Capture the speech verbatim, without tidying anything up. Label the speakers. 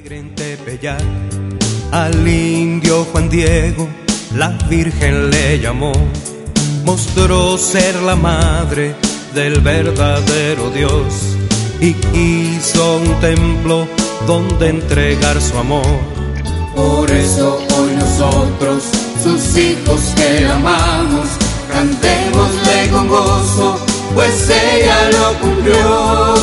Speaker 1: En Tepeyac, al indio Juan Diego, la Virgen le llamó, mostró ser la madre del verdadero Dios y hizo un templo donde entregar su amor.
Speaker 2: Por eso hoy nosotros, sus hijos que la amamos, cantémosle con gozo, pues ella lo cumplió.